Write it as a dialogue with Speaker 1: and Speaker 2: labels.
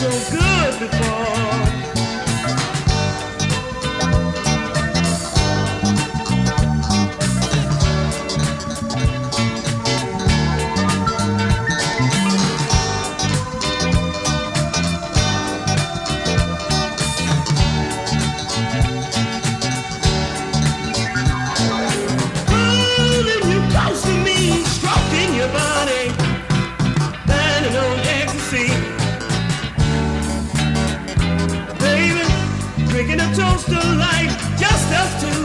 Speaker 1: so good before. Holding you close to me, stroking your body, burning on ecstasy. Baby, drinking a toast of life, just us two.